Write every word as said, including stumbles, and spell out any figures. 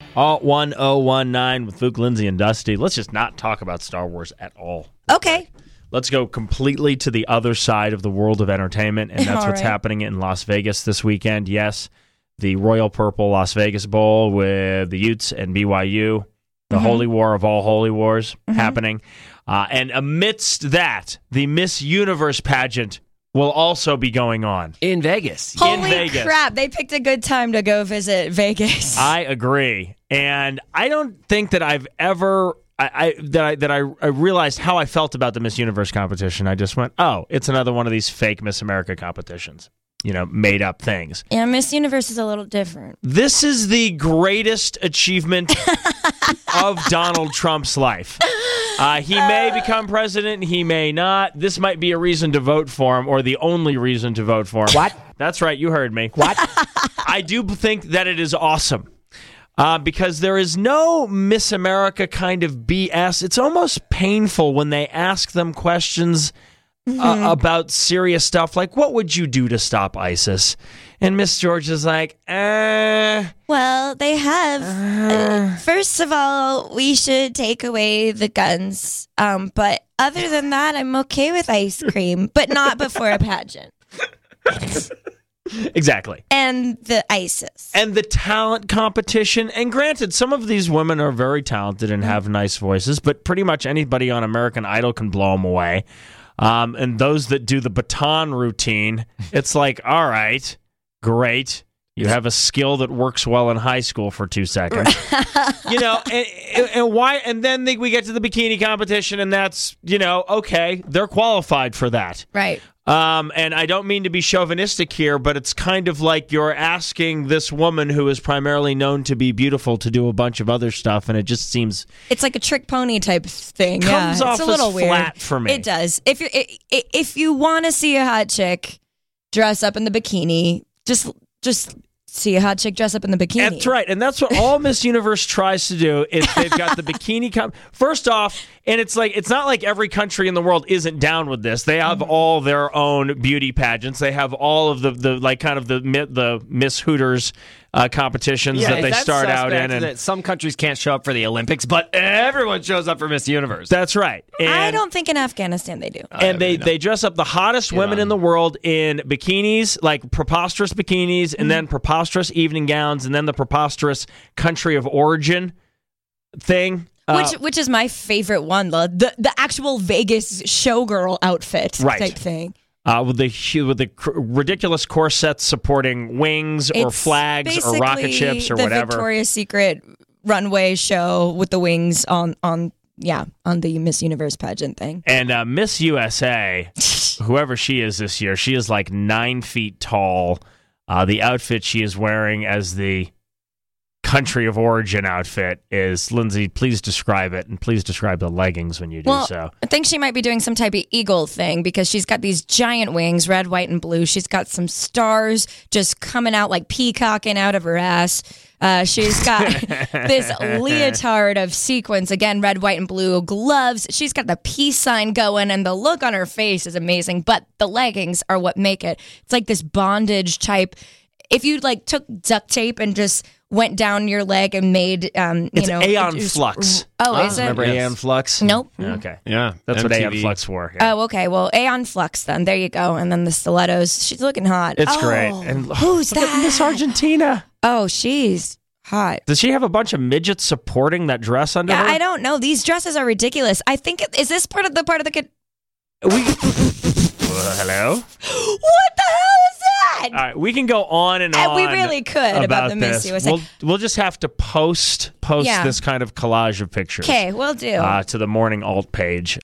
Alt one oh one nine with Luke, Lindsay, and Dusty. Let's just not talk about Star Wars at all. Okay. Let's go completely to the other side of the world of entertainment, and that's All what's right. happening in Las Vegas this weekend. Yes, the Royal Purple Las Vegas Bowl with the Utes and B Y U, the Mm-hmm. holy war of all holy wars happening. Uh, and amidst that, the Miss Universe pageant will also be going on. In Vegas. Holy Vegas. crap. They picked a good time to go visit Vegas. I agree, and I don't think that I've ever I, I that I that I, I realized how I felt about the Miss Universe competition. I just went, oh, it's another one of these fake Miss America competitions, you know, made up things. yeah, Miss Universe is a little different. This is the greatest achievement of Donald Trump's life. Uh, he may become president, he may not. This might be a reason to vote for him, or the only reason to vote for him. What? That's right, you heard me. What? I do think that it is awesome. Uh, because there is no Miss America kind of B S. It's almost painful when they ask them questions Mm-hmm. uh, about serious stuff, like, what would you do to stop ISIS? And Miss George is like, eh. Well, they have. Uh, first of all, we should take away the guns. Um, but other than that, I'm okay with ice cream, but not before a pageant. Exactly. And the ISIS. And the talent competition. And granted, some of these women are very talented and have nice voices, but pretty much anybody on American Idol can blow them away. Um, and those that do the baton routine, it's like, all right, great. You have a skill that works well in high school for two seconds. you know, and, and, and why? And then they, we get to the bikini competition, and that's, you know, okay, they're qualified for that. Right. Um, and I don't mean to be chauvinistic here, but it's kind of like you're asking this woman who is primarily known to be beautiful to do a bunch of other stuff, and it just seems It's like a trick pony type thing. Comes yeah, off it's a little as weird. flat for me. It does. If you if you want to see a hot chick dress up in the bikini, just just see a hot chick dress up in the bikini. That's right, and that's what all Miss Universe tries to do. Is they've got the bikini. Com- First off, and it's like it's not like every country in the world isn't down with this. They have Mm-hmm. all their own beauty pageants. They have all of the, the like kind of the mi- the Miss Hooters uh, competitions that they that's start out suspect in. And that some countries can't show up for the Olympics, but everyone shows up for Miss Universe. that's right. And, I don't think in Afghanistan they do. and they, they dress up the hottest women on. in the world in bikinis, like preposterous bikinis, and then preposterous evening gowns, and then the preposterous country of origin thing. Uh, Which which is my favorite one, the the, the actual Vegas showgirl outfit Right. type thing. uh, with the hu- with the cr- ridiculous corsets supporting wings or It's flags or rocket basically ships or the whatever. Victoria's Secret runway show with the wings on on yeah on the Miss Universe pageant thing. And uh, Miss U S A, whoever she is this year, she is like nine feet tall. Uh, the outfit she is wearing as the country of origin outfit is, Lindsay, please describe it, and please describe the leggings when you do Well, so. I think she might be doing some type of eagle thing because she's got these giant wings, red, white, and blue. She's got some stars just coming out like peacocking out of her ass. Uh, she's got this leotard of sequins, again, red, white, and blue gloves. She's got the peace sign going, and the look on her face is amazing. But the leggings are what make it. It's like this bondage type. If you like took duct tape and just went down your leg and made, um, you It's know, Aeon just- Flux. Oh, is it? Remember Yes. Aeon Flux? Nope. Okay. Yeah, That's what M T Aeon V. Flux wore. Yeah. Oh, okay. Well, Aeon Flux then. There you go. And then the stilettos. She's looking hot. It's Oh, great. And who's look at that? Miss Argentina. Oh, she's hot. Does she have a bunch of midgets supporting that dress under Yeah, her? I don't know. These dresses are ridiculous. I think is this part of the part of the kid? We, well, hello? What the hell is that? All right, we can go on and Uh, on. we really could about the Miss this. U S A. We'll, we'll just have to post post Yeah. this kind of collage of pictures. Okay, we'll do. Uh, to the Morning Alt page